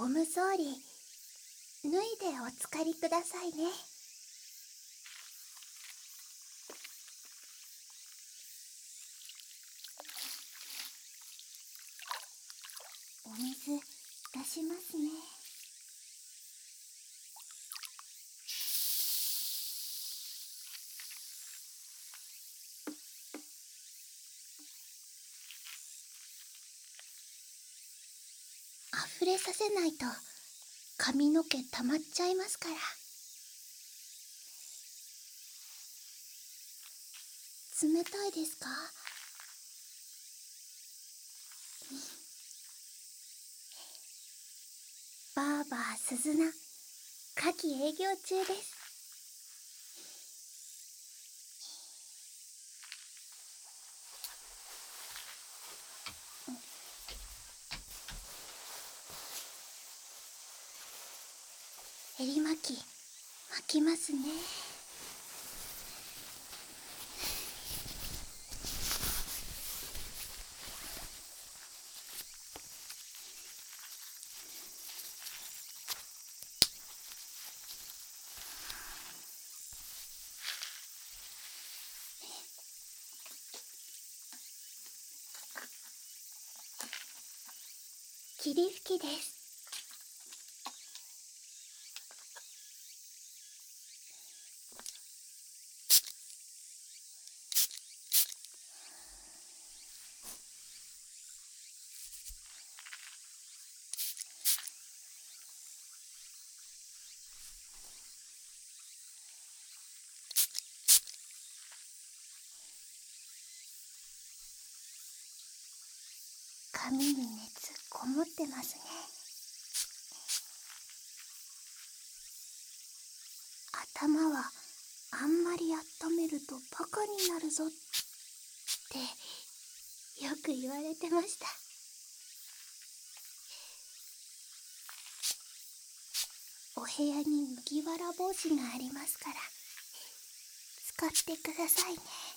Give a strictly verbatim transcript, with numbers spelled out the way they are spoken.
ゴム草履脱いでお浸かりくださいね。お水出しますね。溢れさせないと髪の毛溜まっちゃいますから。冷たいですか？バーバー鈴菜、夏季営業中です。襟巻き巻きますね。霧吹きです。髪に熱こもってますね。頭はあんまり温めるとバカになるぞってよく言われてました。お部屋に麦わら帽子がありますから使ってくださいね。